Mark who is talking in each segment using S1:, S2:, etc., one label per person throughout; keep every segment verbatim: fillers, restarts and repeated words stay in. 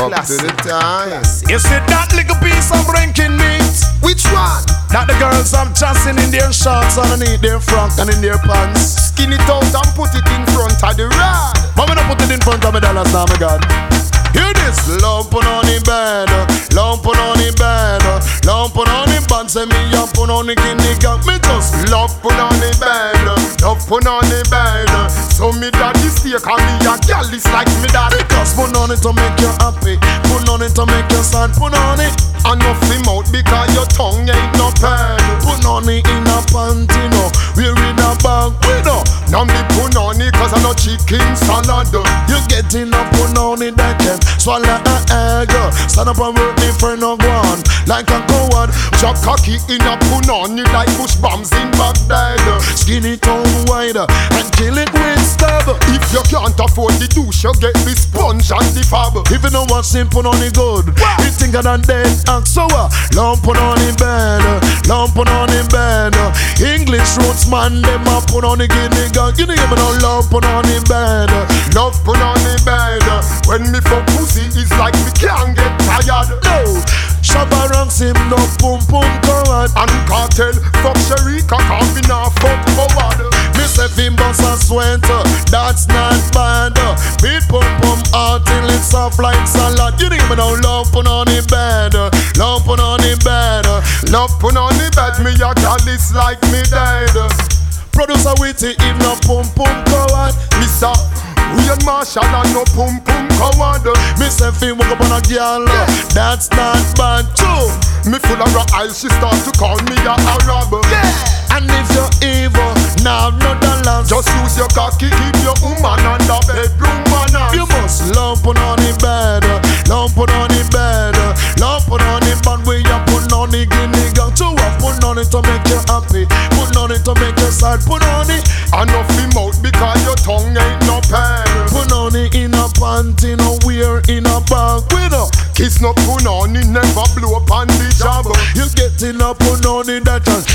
S1: Up to the time.
S2: You see that little piece of ranking meat?
S1: Which one?
S2: That the girls have chasing in their shorts underneath their frock and in their pants.
S1: Skin it out and put it in front of the rod.
S2: But when I put it in front of me dollars now, my God. Hear this. Love put on the bed, love put on the bed, love put on the bed. Say me up put on the guinea got me just
S1: love put on the bed, love put on the bed. So me daddy steak and me a gal is like me daddy.
S2: Because put on it to make you happy, put on it to make you sad, put on it.
S1: And off him out because your tongue ain't no pad.
S2: Put on it in a panty, no. We're in a bag, we know.
S1: Now me put on it cause I no chicken salad.
S2: You getting up, put on it that can swallow a egg. Stand up and work me for no one. Like a coward.
S1: Chop cocky in a put on it like bush bombs in Baghdad.
S2: Skin it on wider and kill it with stab.
S1: If you can't afford the douche, you get the sponge and the fab.
S2: If you know what's in, put on it good. You think of that dead and so uh, long put on it bed, long put on it bed. English roots man, them a put on the guinea gun. You know me no love put on it bed,
S1: love put on the bed. When me fuck pussy, it's like me can't get tired.
S2: No, Shabba ranks him no pum pum coward.
S1: And Cartel fuck Sherika, cause me nah fuck forward.
S2: Me say him boss a sweater, that's not bad. Beat pum pum out till it's soft like salad. You know me no love put on the bed, love put on the bed,
S1: love put on the bed. Me a gal is like me dead.
S2: Producer witty, him no pum pum coward.
S1: Mister Real Marshall and no pum pum coward.
S2: Me say fi walk up on a girl, yeah. That's not bad too.
S1: Me full of her eyes, she start to call me a Arab.
S2: Yeah. And if you're evil, now no dollars.
S1: Just use your cocky, keep your woman on the bedroom manners.
S2: You must love put on the bed, love put on the bed, love put on the bed where you put on the guinea gun. Two up, put on it to make you happy, put on it to make you sad, put on it.
S1: And off him out because your tongue ain't no pen.
S2: Put on it in a panty, no wear in a bag, we know.
S1: Kiss no put on it, never blow up on the job.
S2: You getting up, put on it that just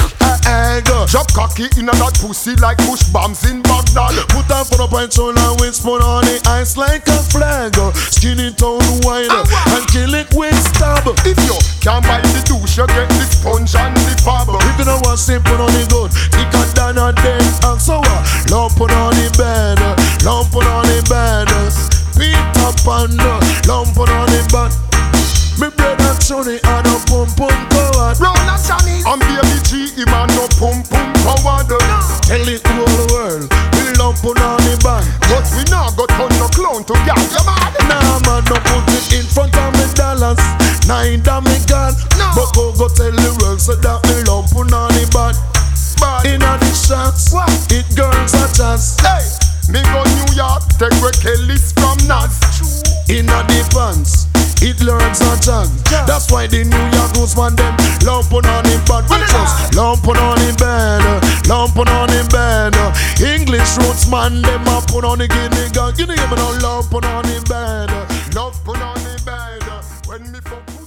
S2: egg.
S1: Drop cocky in a that pussy like bush bombs in Baghdad.
S2: Put on for the point on and whisper on the ice like a flag. Skin it on wider and kill it with stab.
S1: If you can't buy the douche, you get the sponge and the fab.
S2: If you know what's simple on the good, thicker than a dead and so uh, lump put on the bed, lump put on the bed. Peter Panda, lump put on the bed. Me brother Johnny and a pum pum coward.
S1: Round a Johnny and baby G, him and no pum pum coward. No.
S2: Tell it to all the world, we lump put on the band.
S1: But we now got turn no clown to get you mad.
S2: Nah man, don't put it in front of me dollars. Neither me God, no. But go go tell the world so that me lump put on the band. In a the shots, what? It girls a chance.
S1: Hey, me go New York, take where Kelly's from Nas.
S2: In a the pants, it learns a jog. Yeah. That's why the New York Roots man them lump on the bed. We just lump on the bed, lump on the bed. English Roots man them a put on the guinea gun. You know me no lump on the bed,
S1: love put on the bed. When me fuck